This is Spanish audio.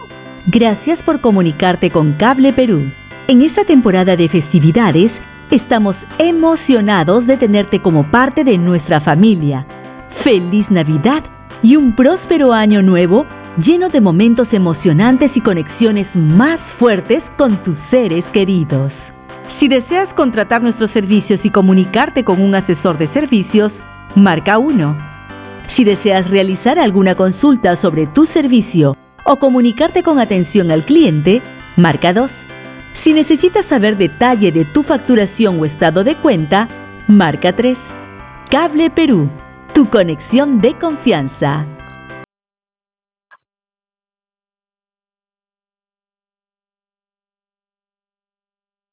Gracias por comunicarte con Cable Perú. En esta temporada de festividades, estamos emocionados de tenerte como parte de nuestra familia. ¡Feliz Navidad y un próspero año nuevo lleno de momentos emocionantes y conexiones más fuertes con tus seres queridos! Si deseas contratar nuestros servicios y comunicarte con un asesor de servicios, marca 1. Si deseas realizar alguna consulta sobre tu servicio o comunicarte con atención al cliente, marca 2. Si necesitas saber detalle de tu facturación o estado de cuenta, marca 3. Cable Perú, tu conexión de confianza.